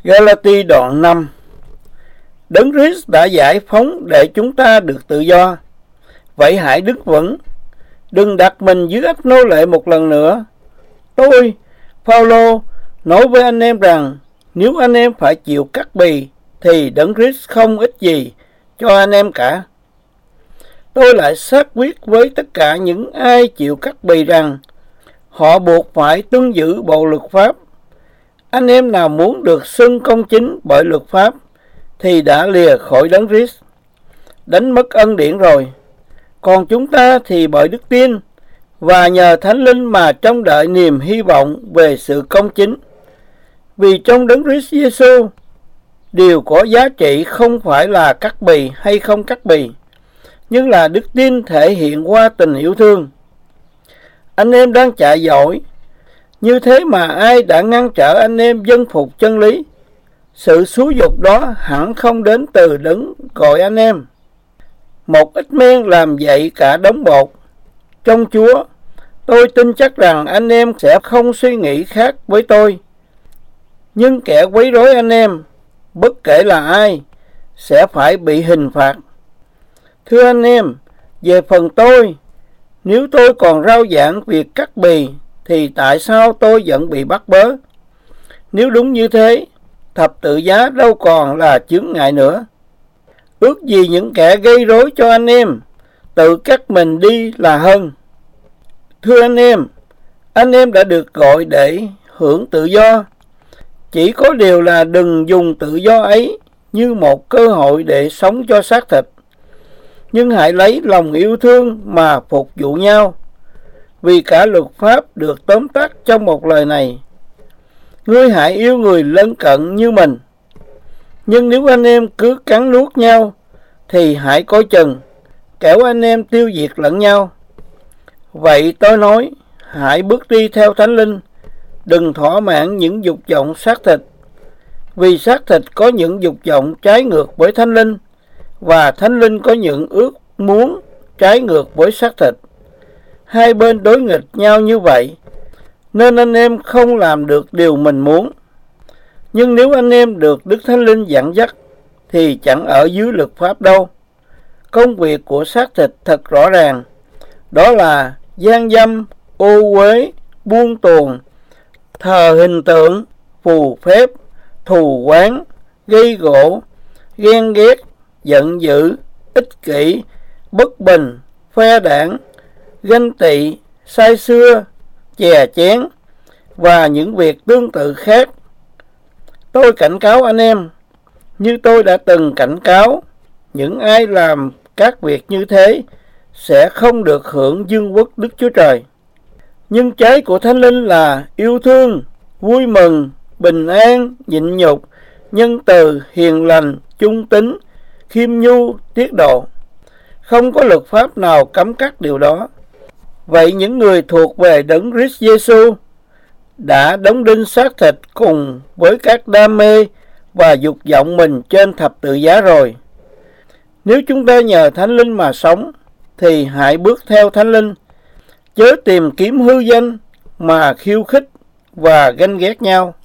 Galati đoạn 5. Đấng Christ đã giải phóng để chúng ta được tự do. Vậy hãy đứng vững, đừng đặt mình dưới ách nô lệ một lần nữa. Tôi, Phaolô, nói với anh em rằng nếu anh em phải chịu cắt bì thì Đấng Christ không ích gì cho anh em cả. Tôi lại xác quyết với tất cả những ai chịu cắt bì rằng họ buộc phải tuân giữ bộ luật pháp. Anh em nào muốn được xưng công chính bởi luật pháp thì đã lìa khỏi Đấng Christ, đánh mất ân điển rồi. Còn chúng ta thì bởi đức tin và nhờ Thánh Linh mà trông đợi niềm hy vọng về sự công chính. Vì trong Đấng Christ Giêsu, điều có giá trị không phải là cắt bì hay không cắt bì, nhưng là đức tin thể hiện qua tình yêu thương. Anh em đang chạy giỏi, như thế mà ai đã ngăn trở anh em vâng phục chân lý? Sự xúi dục đó hẳn không đến từ Đấng gọi anh em. Một ít men làm dậy cả đống bột. Trong Chúa, tôi tin chắc rằng anh em sẽ không suy nghĩ khác với tôi. Nhưng kẻ quấy rối anh em, bất kể là ai, sẽ phải bị hình phạt. Thưa anh em, về phần tôi, nếu tôi còn rao giảng việc cắt bì, thì tại sao tôi vẫn bị bắt bớ? Nếu đúng như thế, thập tự giá đâu còn là chướng ngại nữa. Ước gì những kẻ gây rối cho anh em tự cắt mình đi là hơn. Thưa anh em đã được gọi để hưởng tự do. Chỉ có điều là đừng dùng tự do ấy như một cơ hội để sống cho xác thịt, nhưng hãy lấy lòng yêu thương mà phục vụ nhau. Vì cả luật pháp được tóm tắt trong một lời này: ngươi hãy yêu người lân cận như mình. Nhưng nếu anh em cứ cắn nuốt nhau thì hãy coi chừng, kẻo anh em tiêu diệt lẫn nhau. Vậy tôi nói, hãy bước đi theo Thánh Linh, đừng thỏa mãn những dục vọng xác thịt. Vì xác thịt có những dục vọng trái ngược với Thánh Linh, và Thánh Linh có những ước muốn trái ngược với xác thịt. Hai bên đối nghịch nhau như vậy, nên anh em không làm được điều mình muốn. Nhưng nếu anh em được Đức Thánh Linh dẫn dắt thì chẳng ở dưới luật pháp đâu. Công việc của xác thịt thật rõ ràng, đó là gian dâm, ô uế, buôn tuồng, thờ hình tượng, phù phép, thù oán, gây gổ, ghen ghét, giận dữ, ích kỷ, bất bình, phe đảng, ganh tị, say sưa, chè chén và những việc tương tự khác. Tôi cảnh cáo anh em, như tôi đã từng cảnh cáo, những ai làm các việc như thế sẽ không được hưởng vương quốc Đức Chúa Trời. Nhưng trái của Thánh Linh là yêu thương, vui mừng, bình an, nhịn nhục, nhân từ, hiền lành, trung tín, khiêm nhu, tiết độ. Không có luật pháp nào cấm các điều đó. Vậy những người thuộc về Đấng Christ Giêsu đã đóng đinh xác thịt cùng với các đam mê và dục vọng mình trên thập tự giá rồi. Nếu chúng ta nhờ Thánh Linh mà sống, thì hãy bước theo Thánh Linh, chớ tìm kiếm hư danh mà khiêu khích và ganh ghét nhau.